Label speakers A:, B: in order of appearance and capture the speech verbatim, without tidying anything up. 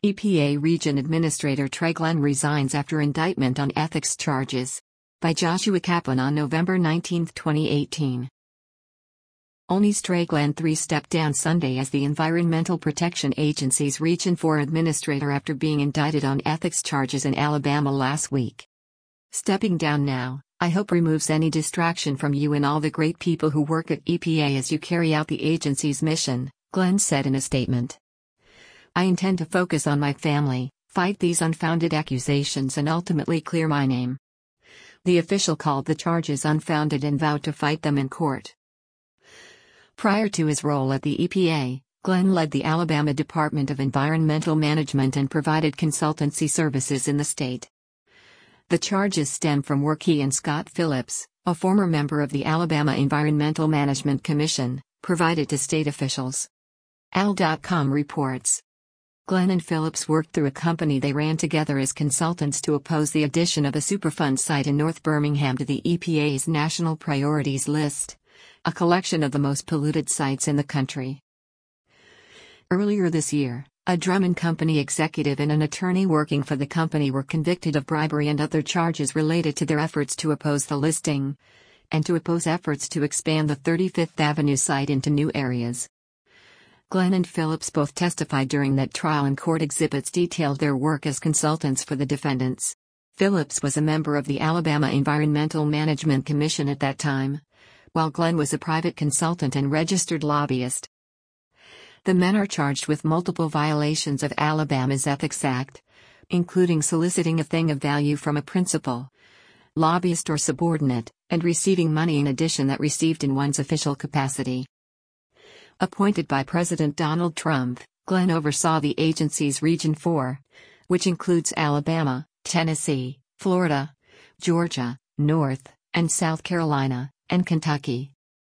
A: E P A Region Administrator Trey Glenn resigns after indictment on ethics charges. By Joshua Kaplan on November nineteenth, twenty eighteen. Only Trey Glenn the third stepped down Sunday as the Environmental Protection Agency's Region four administrator after being indicted on ethics charges in Alabama last week. Stepping down now, I hope removes any distraction from you and all the great people who work at E P A as you carry out the agency's mission, Glenn said in a statement. I intend to focus on my family, fight these unfounded accusations and ultimately clear my name. The official called the charges unfounded and vowed to fight them in court. Prior to his role at the E P A, Glenn led the Alabama Department of Environmental Management and provided consultancy services in the state. The charges stem from work he and Scott Phillips, a former member of the Alabama Environmental Management Commission, provided to state officials. A L dot com reports. Glenn and Phillips worked through a company they ran together as consultants to oppose the addition of a Superfund site in North Birmingham to the E P A's National Priorities List, a collection of the most polluted sites in the country. Earlier this year, a Drummond Company executive and an attorney working for the company were convicted of bribery and other charges related to their efforts to oppose the listing, and to oppose efforts to expand the thirty-fifth Avenue site into new areas. Glenn and Phillips both testified during that trial, and court exhibits detailed their work as consultants for the defendants. Phillips was a member of the Alabama Environmental Management Commission at that time, while Glenn was a private consultant and registered lobbyist. The men are charged with multiple violations of Alabama's Ethics Act, including soliciting a thing of value from a principal, lobbyist or subordinate, and receiving money in addition that received in one's official capacity. Appointed by President Donald Trump, Glenn oversaw the agency's Region four, which includes Alabama, Tennessee, Florida, Georgia, North and South Carolina, and Kentucky.